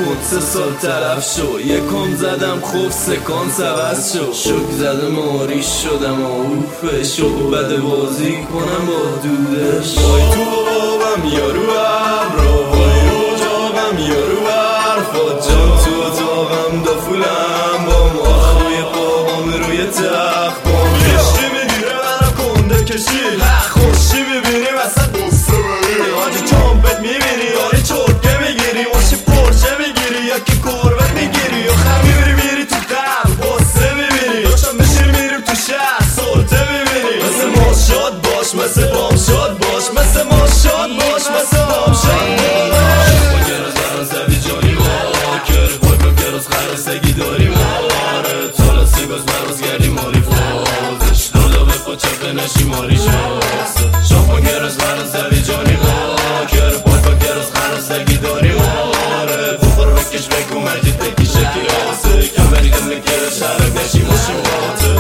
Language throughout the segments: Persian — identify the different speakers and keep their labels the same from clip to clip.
Speaker 1: کن 3 سال طرف شو یکم زدم خوب سکانس عوض شو شک زدم آریش شدم اوفه شو بده بازی کنم با دودش وای تو آبم یارو ابرا وای اجاقم یارو برفا جان تو اتاقم دافولم با ماخوی قابام روی تخت بام کشتی میگیره منم کنده کشی خوشی میبینی وسط بسته ببینی آجی چامپت میبینی آری چرکه میگیری ماشی پرچه میگیری یا که کربت میگیری یا خم میبری تو قلب بسته میبینی داشتم بشیر میریم تو شهر سلطه میبینی مثل ما شاد باش مثل بام شاد باش مثل ما شاد باش مثل بام شاد باش با گرز بران زوی جانی واکر وای با گرز خرسگی داری ماره تالا سیگاز مروز گردی ماری فازش دادا به پاچه بنشی ماری شاسته شاپا گرز بران زوی جانی واکر وای با گرز خرسگی داری ماره بخور بکش بکو مجید بکی شکی آسه کم بریدم نکره شرک نشی ماشی واته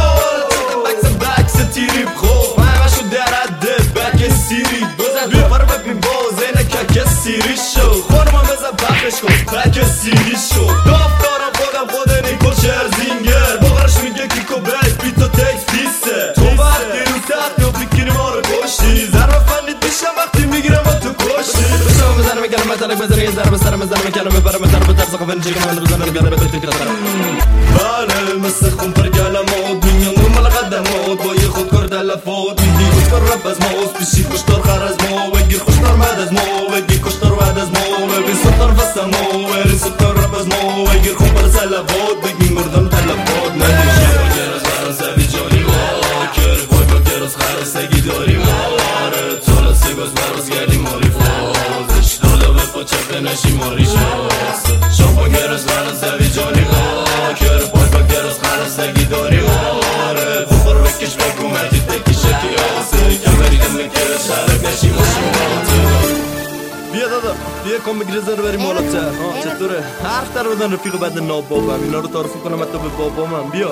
Speaker 1: بکس تیریب خوب همه شو درده بک سیری بیپر ببی بازه نکک سیری شو خورما بزن پخش کن بک سیری شو داف دارم خودم خود نیکو شرزینگر باقرش میگه کیکو بیس بیتا تکس پیسته تو وقتی رو تخت یا بکنی ما رو کشتی ضرب فنید میشم وقتی میگیرم و تو کشتی بشم بزنم میکنم مطلق بزنم یه ضرب سرم بزنم میکنم ببرم ضرب ترس خفن چیکنم من بزنم بیانه به توی ترم بله مثل خون پر کلمات دنیا نرمال قدمات با یه خودکار تلفات میدی کشتار رب از ما پیشی کشتار خر از ما بگیر خوشتار بعد از ما بگیر کشتار بعد از ما ببین سلطان فست ما بری سلطان رب از ما بگیر خون پر سلوات بگیر مردم تلفات ندیشه با گرز بران زوی جانی واکر وای با گرز خرسگی داری ماره تالا سیگاز مروز گردی ماری فازش دادا به پاچه بنشی ماری شاسته شاپا گرز بران زوی جانی واکر وای با گرز خرسگی داری ماره بخور بکش بکو مجید بکی شکی آسه کم بریدم نکره شرک نشی ماشی واته بیا دادا بیا کن بگیره زر بریم مالاتر چطوره حرف در بدن رفیق بد نابابم اینا رو تعارف کنم حتی به بابامم بیا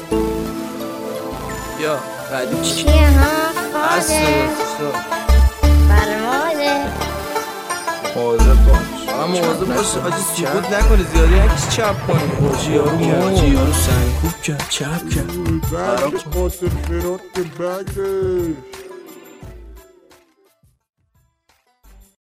Speaker 1: بعدی
Speaker 2: چیه ها خاله فرماده
Speaker 1: مواظب باش مواظب باش آجی سکوت نکنی زیادی یکیش چپ کنی یارو سنگکوب کرد چپ کرد
Speaker 3: Back, Austin, fit on the back.